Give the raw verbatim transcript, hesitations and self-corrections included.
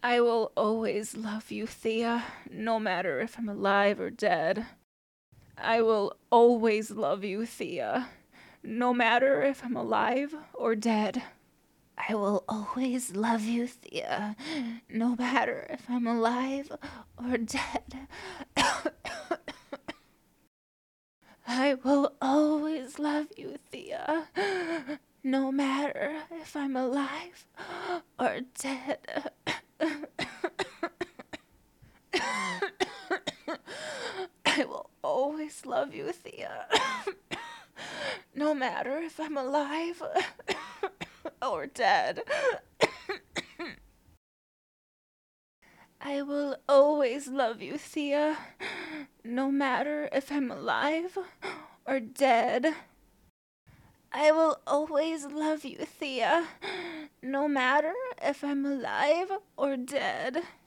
I will always love you, Thea, no matter if I'm alive or dead. I will always love you, Thea, no matter if I'm alive or dead. I will always love you, Thea, no matter if I'm alive or dead. I will always love you, Thea, no matter if I'm alive or dead. I will always love you, Thea, no matter if I'm alive or dead. I will always love you, Thea, no matter if I'm alive or dead. I will always love you, Thea, no matter if I'm alive or dead.